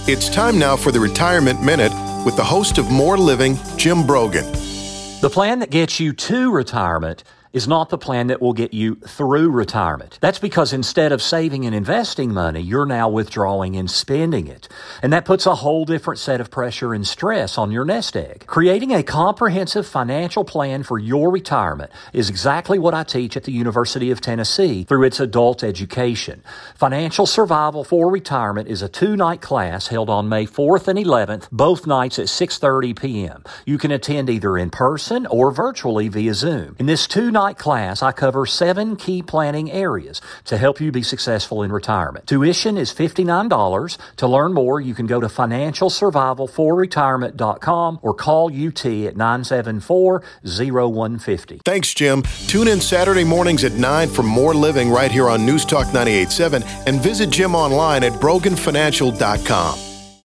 It's time now for the Retirement Minute with the host of More Living, Jim Brogan. The plan that gets you to retirement is not the plan that will get you through retirement. That's because instead of saving and investing money, you're now withdrawing and spending it. And that puts a whole different set of pressure and stress on your nest egg. Creating a comprehensive financial plan for your retirement is exactly what I teach at the University of Tennessee through its adult education. Financial Survival for Retirement is a 2-night class held on May 4th and 11th, both nights at 6:30 p.m. You can attend either in person or virtually via Zoom. In this 2-night class, I cover 7 key planning areas to help you be successful in retirement. Tuition is $59. To learn more, you can go to financialsurvivalforretirement.com or call UT at 974-0150. Thanks, Jim. Tune in Saturday mornings at 9 for More Living right here on News Talk 98.7 and visit Jim online at broganfinancial.com.